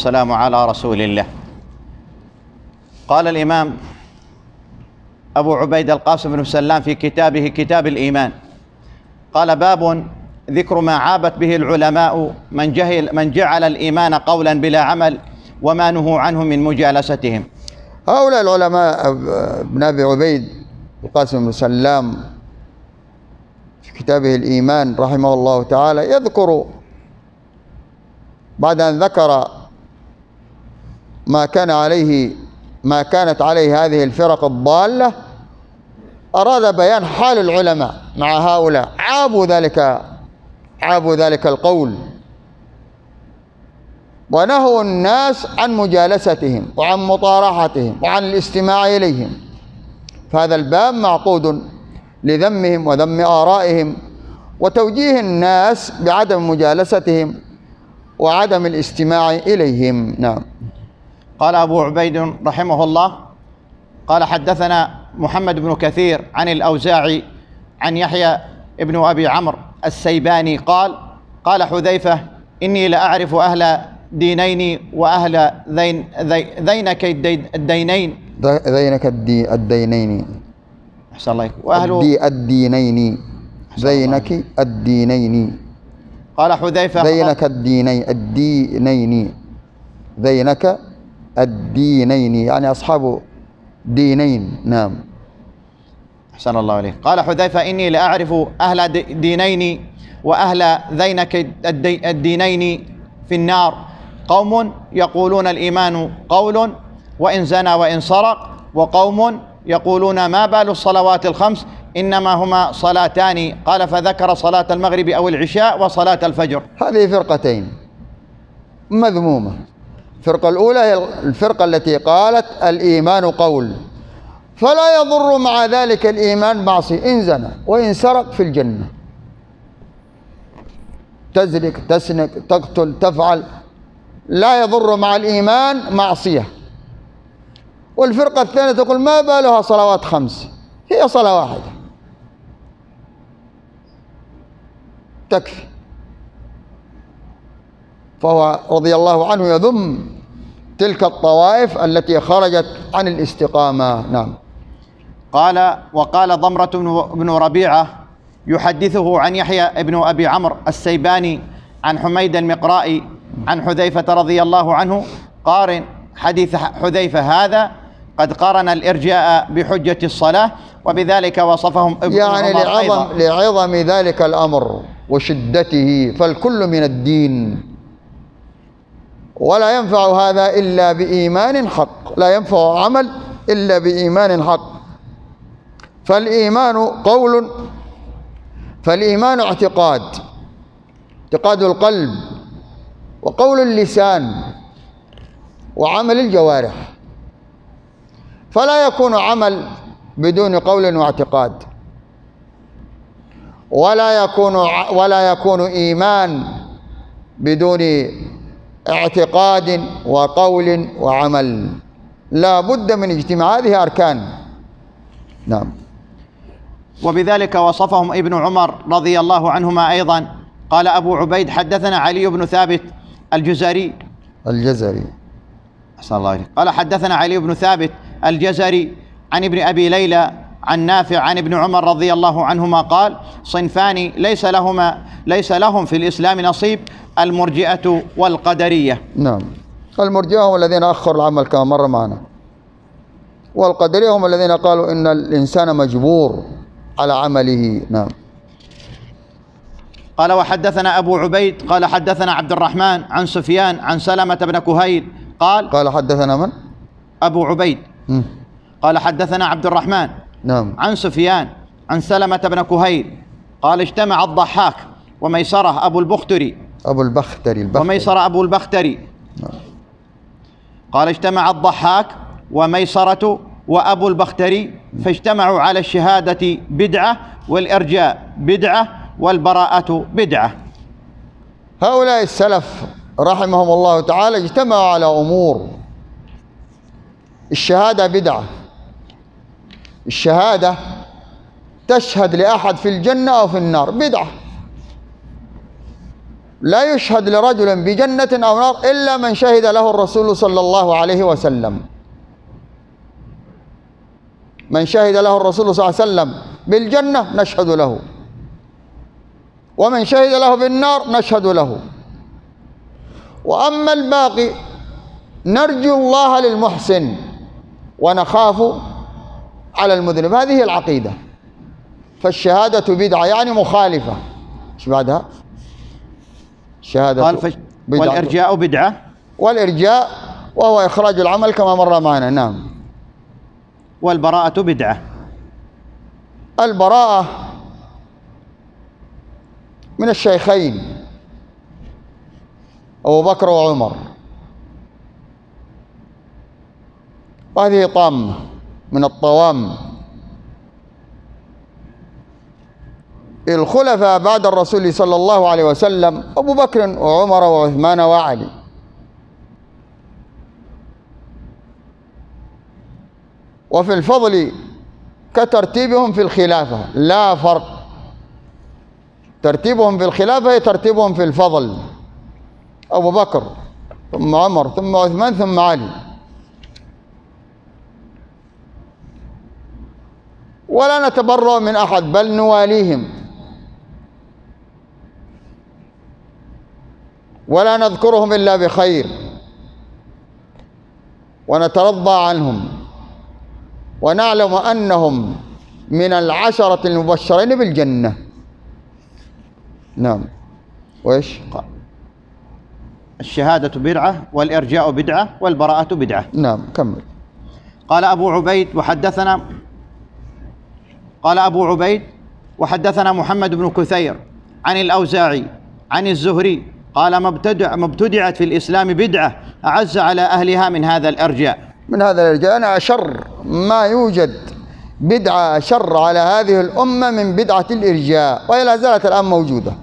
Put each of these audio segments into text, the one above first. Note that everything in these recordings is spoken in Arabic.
والسلام على رسول الله. قال الإمام أبو عبيد القاسم بن سلام في كتابه كتاب الإيمان، قال: باب ذكر ما عابت به العلماء من جعل الإيمان قولا بلا عمل وما نهوا عنه من مجالستهم. هؤلاء العلماء ابن أبي عبيد القاسم بن سلام في كتابه الإيمان رحمه الله تعالى يذكر بعد أن ذكر ما كانت عليه هذه الفرق الضالة، أراد بيان حال العلماء مع هؤلاء عابوا ذلك القول ونهوا الناس عن مجالستهم وعن مطارحتهم وعن الاستماع إليهم. فهذا الباب معقود لذمهم وذم آرائهم وتوجيه الناس بعدم مجالستهم وعدم الاستماع إليهم. نعم. قال أبو عبيد رحمه الله: قال حدثنا محمد بن كثير عن الأوزاعي عن يحيى ابن أبي عمرو السيباني قال حذيفة: إني لأعرف أهل دينين وأهل ذينك الدينين. ذينك الدينين. أحسن الله. وأهل الدينين. ذينك الدينين. قال حذيفة: ذينك الدينين. ذينك الدينين يعني أصحاب دينين. نعم. أحسن الله عليه. قال حذيفة: إني لأعرف أهل دينين وأهل ذينك الدينين في النار، قوم يقولون الإيمان قول وإن زنى وإن سرق، وقوم يقولون ما بال الصلوات الخمس إنما هما صلاتان. قال: فذكر صلاة المغرب أو العشاء وصلاة الفجر. هذه فرقتين مذمومة. الفرقة الأولى هي الفرقة التي قالت الإيمان قول، فلا يضر مع ذلك الإيمان معصية، إن زنى وإن سرق في الجنة، تزرق تسنك تقتل تفعل، لا يضر مع الإيمان معصية. والفرقة الثانية تقول ما بالها صلوات خمس، هي صلاة واحدة تكفي. فهو رضي الله عنه يذم تلك الطوائف التي خرجت عن الاستقامة. نعم. وقال ضمرة بن ربيعة يحدثه عن يحيى ابن أبي عمرو السيباني عن حميد المقرائي عن حذيفة رضي الله عنه قارن حديث حذيفة هذا قد قارن الإرجاء بحجة الصلاة، وبذلك وصفهم ابن يعني عمر لعظم ذلك الأمر وشدته، فالكل من الدين، ولا ينفع هذا إلا بإيمان حق، لا ينفع عمل إلا بإيمان حق. فالإيمان اعتقاد القلب وقول اللسان وعمل الجوارح، فلا يكون عمل بدون قول واعتقاد، ولا يكون إيمان بدون اعتقاد وقول وعمل، لا بد من اجتماع هذه أركان. نعم. وبذلك وصفهم ابن عمر رضي الله عنهما أيضا. قال أبو عبيد حدثنا علي بن ثابت الجزري. أحسن الله عليك. قال حدثنا علي بن ثابت الجزري عن ابن أبي ليلى عن نافع عن ابن عمر رضي الله عنهما قال: صنفان ليس لهم في الإسلام نصيب، المرجئة والقدرية. نعم. المرجئة هم الذين أخروا العمل كما مر معنا، والقدرية هم الذين قالوا إن الإنسان مجبور على عمله. نعم. قال وحدثنا أبو عبيد قال حدثنا عبد الرحمن عن سفيان عن سلمة بن كهيل قال حدثنا من؟ أبو عبيد. قال حدثنا عبد الرحمن. نعم. عن سفيان عن سلمة بن كهيل قال: اجتمع الضحاك وميسرة أبو البختري وميسرة أبو البختري. نعم. قال: اجتمع الضحاك وميسرة وأبو البختري فاجتمعوا على الشهادة بدعة، والإرجاء بدعة، والبراءة بدعة. هؤلاء السلف رحمهم الله تعالى اجتمعوا على أمور. الشهادة بدعة، الشهادة تشهد لأحد في الجنة أو في النار بدعة، لا يشهد لرجل بجنة أو نار إلا من شهد له الرسول صلى الله عليه وسلم. من شهد له الرسول صلى الله عليه وسلم بالجنة نشهد له، ومن شهد له بالنار نشهد له. وأما الباقي نرجو الله للمحسن ونخاف على المذنب. هذه هي العقيدة. فالشهادة بدعة يعني مخالفة. ايش بعدها؟ شهادة بدعة. والإرجاء بدعة. والإرجاء وهو إخراج العمل كما مر معنا. نعم. والبراءة بدعة. البراءة من الشيخين أبو بكر وعمر، وهذه طامة من الطوام. الخلفاء بعد الرسول صلى الله عليه وسلم أبو بكر وعمر وعثمان وعلي. وفي الفضل كترتيبهم في الخلافة لا فرق. ترتيبهم في الخلافة ترتيبهم في الفضل، أبو بكر ثم عمر ثم عثمان ثم علي. ولا نتبرأ من أحد بل نواليهم ولا نذكرهم إلا بخير ونترضى عنهم، ونعلم أنهم من العشرة المبشرين بالجنة. نعم. وإيش؟ الشهادة بدعة، والإرجاء بدعة، والبراءة بدعة. نعم. كمل. قال أبو عبيد وحدثنا محمد بن كثير عن الأوزاعي عن الزهري قال ما ابتدعت في الإسلام بدعة أعز على أهلها من هذا الإرجاء. من هذا الإرجاء. أنا أشر ما يوجد بدعة أشر على هذه الأمة من بدعة الإرجاء، وهي لا زالت الآن موجودة.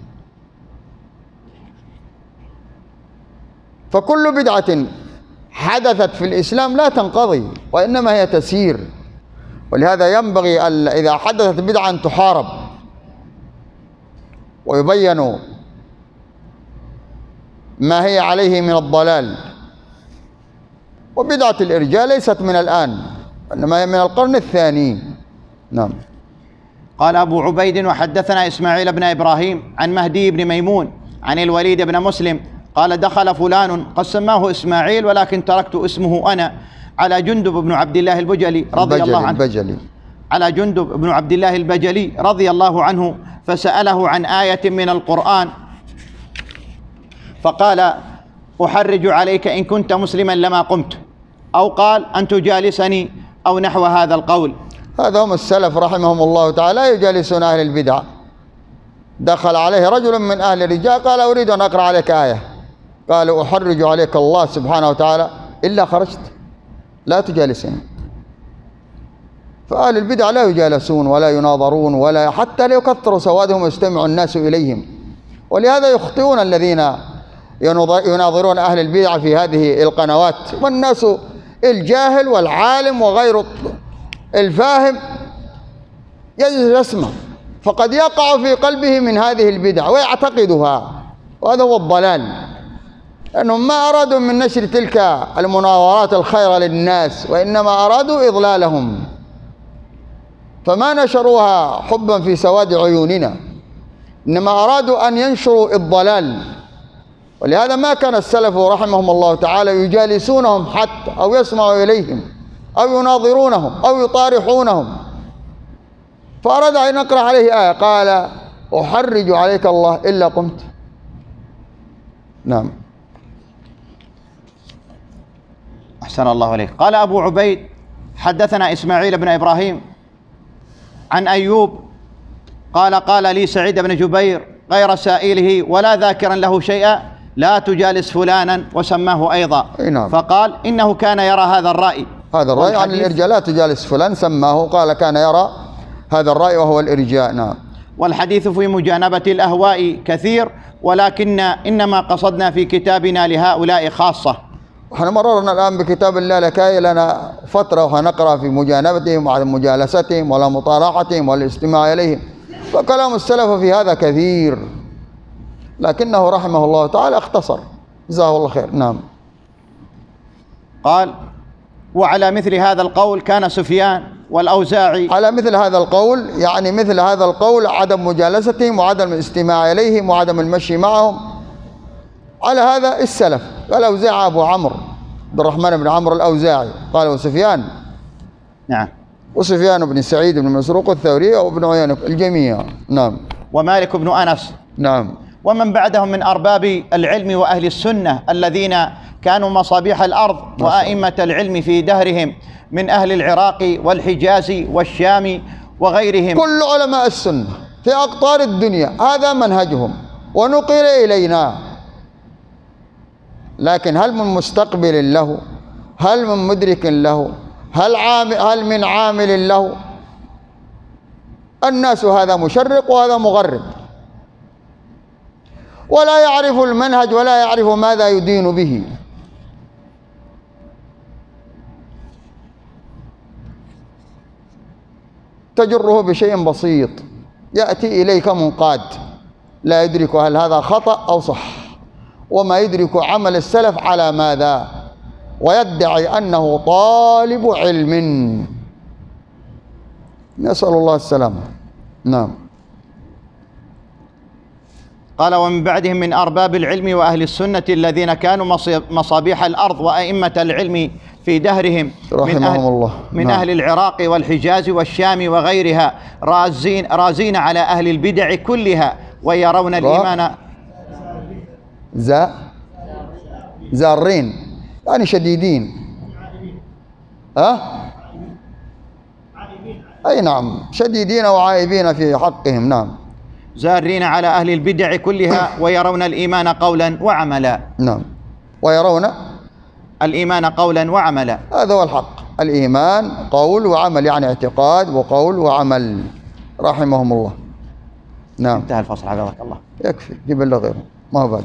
فكل بدعة حدثت في الإسلام لا تنقضي، وإنما هي تسير. ولهذا ينبغي إذا حدثت بدعة أن تحارب ويبين ما هي عليه من الضلال. وبدعة الإرجاء ليست من الآن، إنما هي من القرن الثاني. نعم. قال أبو عبيد وحدثنا إسماعيل بن إبراهيم عن مهدي بن ميمون عن الوليد بن مسلم قال دخل فلان قد سماه إسماعيل ولكن تركت اسمه أنا على جندب بن عبد الله البجلي رضي الله عنه. على جندب بن عبد الله البجلي رضي الله عنه فسأله عن آية من القرآن فقال أحرج عليك إن كنت مسلما لما قمت، أو قال أن تجالسني، أو نحو هذا القول. هذا هم السلف رحمهم الله تعالى يجالسون أهل البدع. دخل عليه رجل من أهل الرجاء قال أريد أن أقرأ عليك آية، قال أحرج عليك الله سبحانه وتعالى إلا خرجت لا تجالسني. فأهل البدع لا يجالسون ولا يناظرون، ولا حتى لو كثروا سوادهم يستمع الناس إليهم. ولهذا يخطئون الذين يناظرون أهل البدع في هذه القنوات. والناس الجاهل والعالم وغير الفاهم يسمع، فقد يقع في قلبه من هذه البدع ويعتقدها، وهذا هو الضلال. لأنهم ما أرادوا من نشر تلك المناظرات الخير للناس، وإنما أرادوا إضلالهم، فما نشروها حبا في سواد عيوننا، إنما أرادوا أن ينشروا الضلال. ولهذا ما كان السلف رحمهم الله تعالى يجالسونهم حتى أو يسمعوا إليهم أو يناظرونهم أو يطارحونهم. فأراد أن يقرأ عليه آية قال أحرج عليك الله إلا قمت. نعم. أحسن الله عليك. قال أبو عبيد حدثنا إسماعيل بن إبراهيم عن أيوب قال لي سعيد بن جبير غير سائله ولا ذاكرا له شيئا لا تجالس فلانا، وسماه أيضا. نعم. فقال إنه كان يرى هذا الرأي. هذا الرأي عن الإرجاء، لا تجالس فلان، سماه قال كان يرى هذا الرأي وهو الإرجاء. نعم. والحديث في مجانبة الأهواء كثير، ولكن إنما قصدنا في كتابنا لهؤلاء خاصة. احنا مررنا الآن بكتاب الله لكاي لنا فترة وهنقرأ في مجانبتهم وعلى مجالستهم ولا مطارحتهم والاستماع إليهم. فكلام السلف في هذا كثير، لكنه رحمه الله تعالى اختصر، جزاه الله خير. نعم. قال: وعلى مثل هذا القول كان سفيان والأوزاعي. على مثل هذا القول يعني مثل هذا القول عدم مجالستهم وعدم الاستماع إليهم وعدم المشي معهم، على هذا السلف. الأوزاعي أبو عمرو عبد الرحمن بن عمرو الأوزاعي قال وسفيان. نعم. وسفيان بن سعيد بن مسروق الثوري وابن عيينة الجميع. نعم. ومالك بن أنس. نعم. ومن بعدهم من أرباب العلم وأهل السنة الذين كانوا مصابيح الأرض وأئمة العلم في دهرهم من أهل العراق والحجاز والشام وغيرهم. كل علماء السنة في أقطار الدنيا هذا منهجهم ونقل إلينا، لكن هل من مستقبل له؟ هل من مدرك له؟ هل من عامل له؟ الناس هذا مشرق وهذا مغرب، ولا يعرف المنهج ولا يعرف ماذا يدين به. تجره بشيء بسيط يأتي إليك منقاد، لا يدرك هل هذا خطأ أو صح، وما يدرك عمل السلف على ماذا، ويدعي أنه طالب علم. نسأل الله السلامة. نعم. قال: ومن بعدهم من أرباب العلم وأهل السنة الذين كانوا مصابيح الأرض وأئمة العلم في دهرهم من أهل العراق والحجاز والشام وغيرها رازين على أهل البدع كلها ويرون الإيمان زارين يعني شديدين. أي نعم، شديدين وعائبين في حقهم. نعم. زارين على أهل البدع كلها ويرون الإيمان قولا وعملا. نعم. ويرون الإيمان قولا وعملا. هذا هو الحق، الإيمان قول وعمل، يعني اعتقاد وقول وعمل، رحمهم الله. نعم. انتهى الفصل حفظك الله. يكفي، جيب له غيره، ما هو بعد.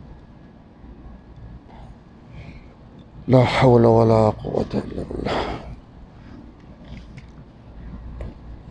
لا حول ولا قوة إلا بالله.